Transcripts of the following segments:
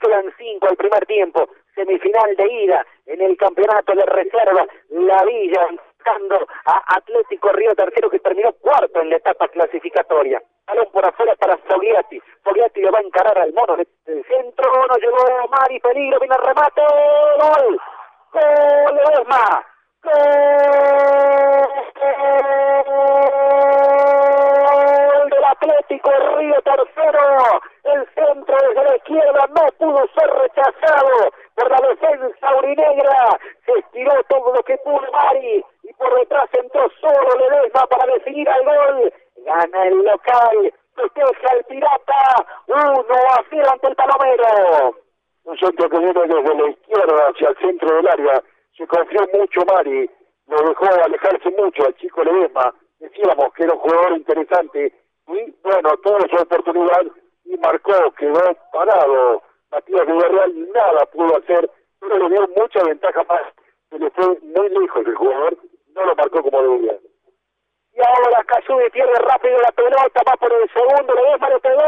quedan 5 al primer tiempo, semifinal de ida en el campeonato de reserva, La Villa buscando a Atlético Río Tercero, que terminó cuarto en la etapa clasificatoria. Balón por afuera para Fogliati, Fogliati le va a encarar al mono del centro, no llegó Mari, peligro, viene el remate, gol, gol de Ledesma, gol del Atlético Río Tercero, el centro desde la izquierda no pudo ser rechazado por la defensa aurinegra, se estiró todo lo que pudo Mari, y por detrás entró solo Ledesma para definir al gol, gana el local, festeja el Pirata, 1-0 ante el Palomero. Un centro que viene desde la izquierda hacia el centro del área, se confió mucho Mari, lo dejó alejarse mucho al chico Ledesma, decíamos que era un jugador interesante, y bueno, tuvo su oportunidad y marcó, quedó parado, Matías Villarreal nada pudo hacer, pero le dio mucha ventaja más, se le fue muy lejos el jugador, no lo marcó como debía. Y ahora Casubi pierde rápido la pelota, va por el segundo, Ledesma le pegó,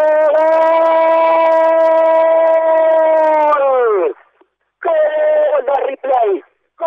¡gol! ¡Gol de replay!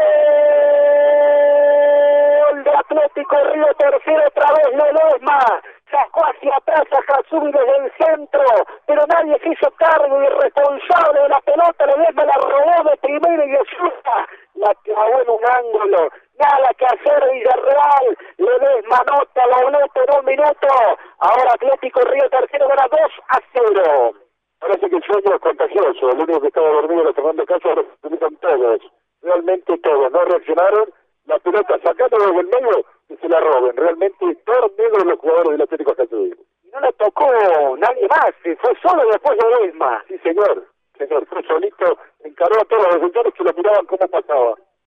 ¡Gol de Atlético Río Tercero! Otra vez Ledesma sacó hacia atrás a Casubi desde el centro, pero nadie se hizo cargo, y el responsable de la pelota, Ledesma la robó de primera y de zurda, la clavó en un ángulo. Nada que hacer Villarreal, Ledesma anota la boleta en 1 minuto, ahora Atlético Río Tercero gana 2-0. Parece que el sueño es contagioso, el único que estaba dormido en el segundo caso, ahora se unieron todos, realmente todos, no reaccionaron, la pelota sacando desde el medio y se la roben, realmente todos negros los jugadores del Atlético Casubi. Y no la tocó nadie más, fue solo después de Ledesma. Sí señor, fue solito, encaró a todos los defensores que lo miraban cómo pasaba.